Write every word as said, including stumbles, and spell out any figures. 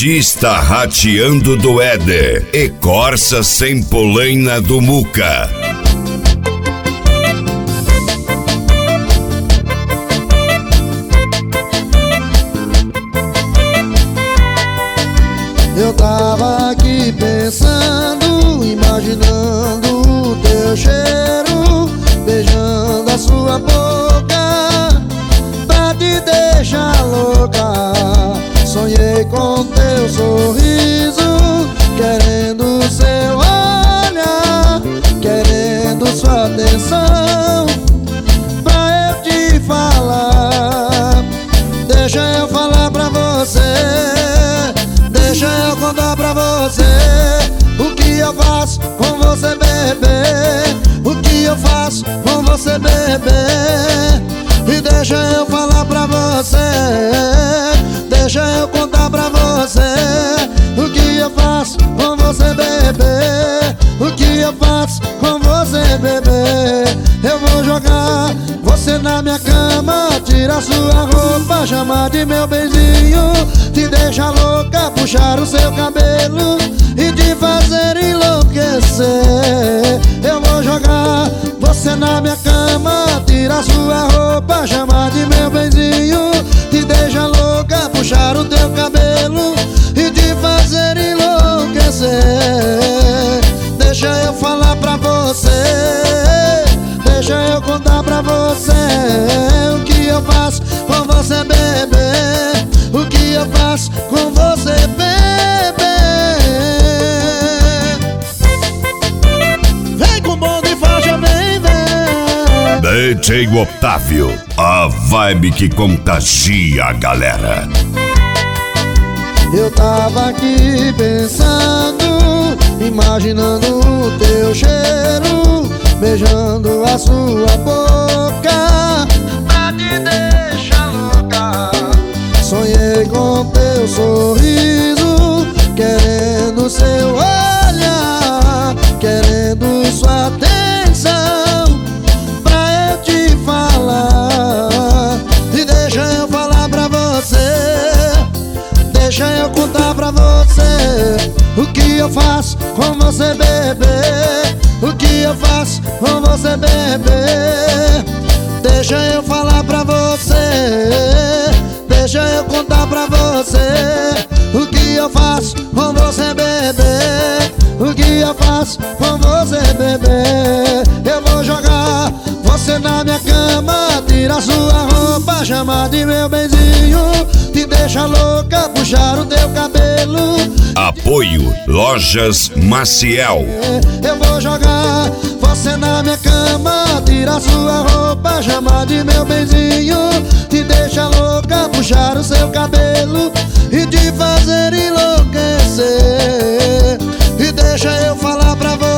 Dentista rateando do Éder e Corsa sem polaina do Muca. Eu tava aqui pensando, imaginando o teu cheiro, beijando a sua boca, pra te deixar louca. Sonhei com teu sorriso, querendo seu olhar, querendo sua atenção, pra eu te falar. Deixa eu falar pra você, deixa eu contar pra você o que eu faço com você, bebê. O que eu faço com você, bebê. E deixa eu falar pra você, deixa eu contar pra você o que eu faço com você, bebê. O que eu faço com você, bebê. Eu vou jogar você na minha cama, tirar sua roupa, chamar de meu benzinho, te deixar louca, puxar o seu cabelo e te fazer enlouquecer. Eu vou jogar você na minha cama, tirar sua roupa, chamar de meu benzinho, te deixar louca, puxar o teu cabelo e te fazer enlouquecer. Deixa eu falar pra você, deixa eu contar pra você o que eu faço com você, bebê. O que eu faço com você, bebê. Vem com bom de faixa, vem, vem. D J Otávio, a vibe que contagia a galera. Eu tava aqui pensando, imaginando o teu cheiro, beijando a sua boca, pra te deixar louca. Sonhei com teu sorriso, querendo seu olhar, querendo sua atenção, pra eu te falar. E deixa eu falar pra você, deixa eu contar pra você o que eu faço com você, bebê. O que eu faço com você, bebê. Deixa eu falar pra você, deixa eu contar pra você o que eu faço com você, bebê. O que eu faço com você, bebê. Eu vou jogar você na minha cama, tirar sua roupa, chamar de meu benzinho, te deixar louca, puxar o teu cabelo. Apoio Lojas Maciel. Eu vou jogar você na minha cama, tirar sua roupa, chamar de meu benzinho, te deixar louca, puxar o seu cabelo e te fazer enlouquecer. E deixa eu falar pra você,